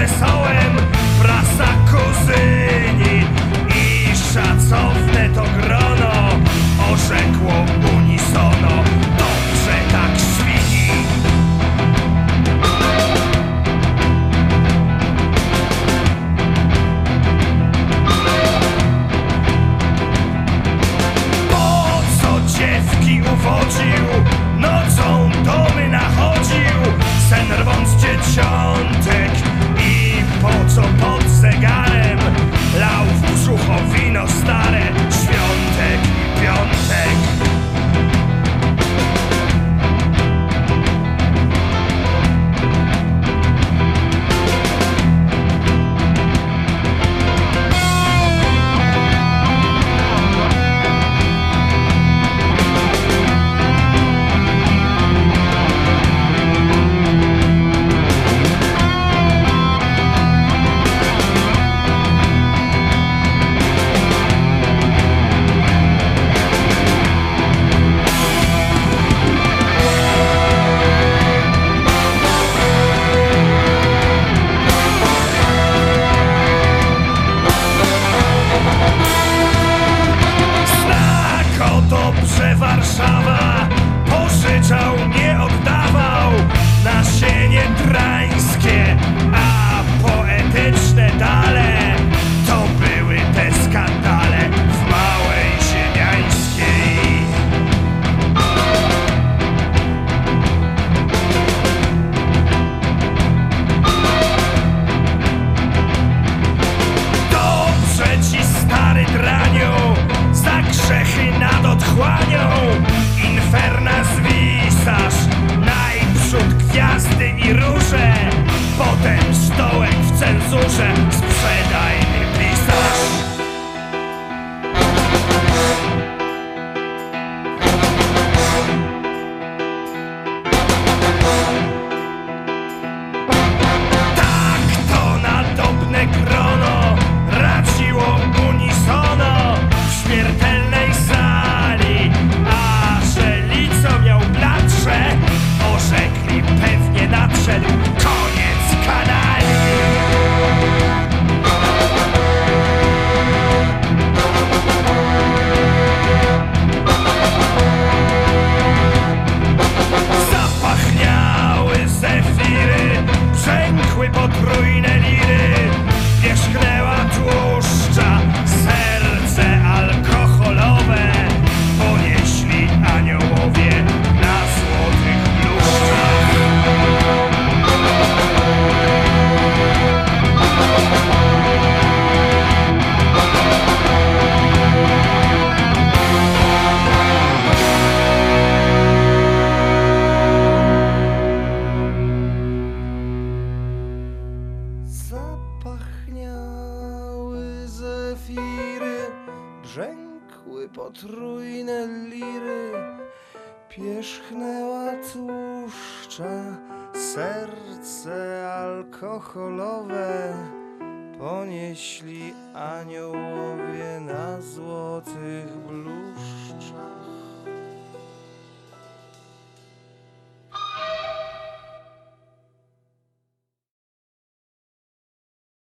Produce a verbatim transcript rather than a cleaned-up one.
wesołem, prasa kuzyni i szacowne to grono orzekło unisono: dobrze tak świni. Po co dziewki uwodził, nocą domy nachodził, sen rwąc dzieciątek, i po co pod zegarem lał w brzucho wino stare, świątek i piątek. Dobrze Warszawa pożyczał, nie oddawał, nasienie drańskie, a poetyczne dale to były te skandale w Małej Ziemiańskiej. Dobrze ci, stary draniu, za grzechy nad otchłanią inferna zwisasz, najprzód gwiazdy i róże, potem stołek w cenzurze, sprzedaj mi pisarz. Tak to nadobne grono radziło unisono w śmiertelnej sali, a że lico miał bladsze, orzekli pewnie nadszedł koniec kanali. Zapachniały zefiry, brzękły potrójne liry, wierzchnęła tłuszcza, serce alkoholowe ponieśli aniołowie na złotych bluszczach. Zapachniały zefiry, brzękły potrójne liry, pierzchnęła tłuszcza, serce alkoholowe ponieśli aniołowie na złotych bluszczach.